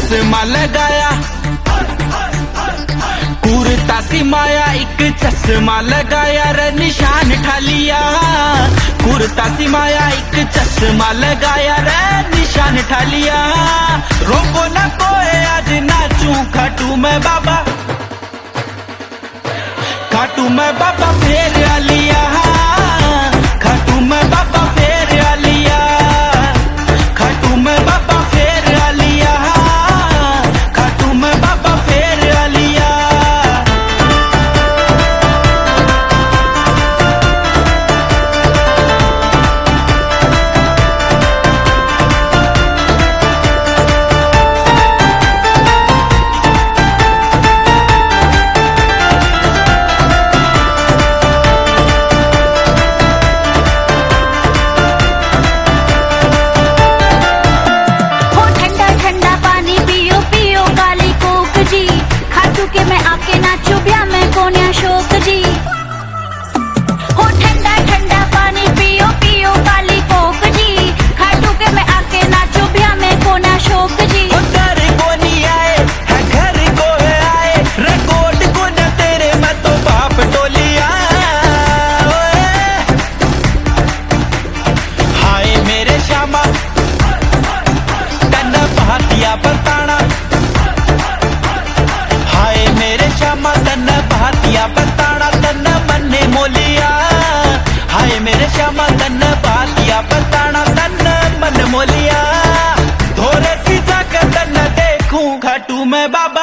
चश्मा लगाया, कुर्ता सिमाया, एक चश्मा लगाया रे निशान ठा लिया। कुर्ता सिमाया, एक चश्मा लगाया रे निशान ठा लिया। रोको न कोई आज नाचूं खाटू मैं बाबा, खाटू मैं बाबा फेर लिया। खाटू मैं बाबा फेर लिया, खाटू मैं बाबा फेर लिया, खाटू मैं बाबा फेर लिया। बताना हाय मेरे श्यामा तन भातिया बताना तन मन्ने मोलिया। हाय मेरे श्यामा तन भातिया बताना तन मन मोलिया। थोड़े सी जाकर तन देखूं खाटू मैं बाबा,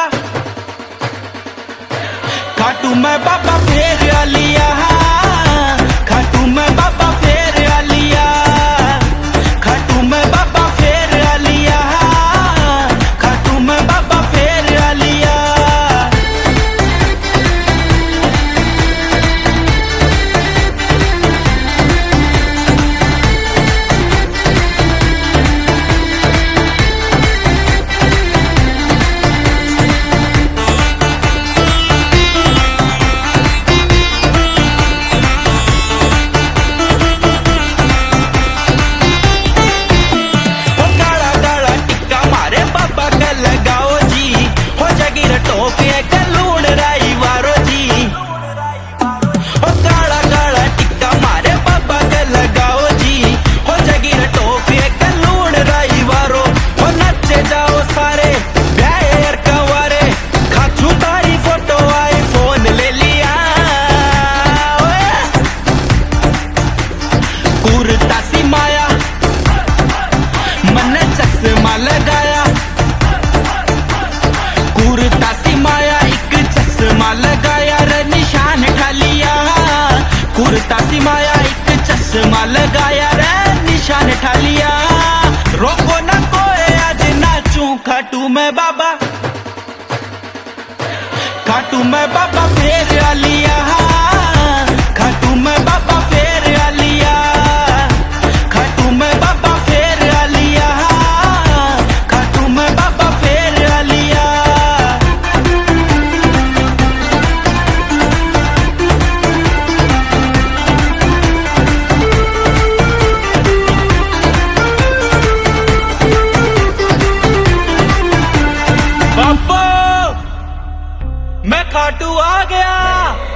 खाटू मैं बाबा फेर लिया। खाटू मैं बाबा फेर लिया, खाटू मैं बाबा फेर लिया, खाटू मैं बाबा फेर लिया। कुर्ता सिमाया, मैंने चश्मा लगाया, कुर्ता सिमाया, एक चश्मा लगाया रे निशान ठा लिया। कुर्ता सिमाया, एक चश्मा लगाया रे निशान ठा लिया। रोको न कोई आज नाचूं खाटू मैं बाबा, खाटू मैं बाबा फेर लिया। खाटू मैं बाबा फेर लिया, खाटू मैं बाबा फेर लिया, खाटू मैं बाबा फेर लिया। बाबा मैं खाटू आ गया।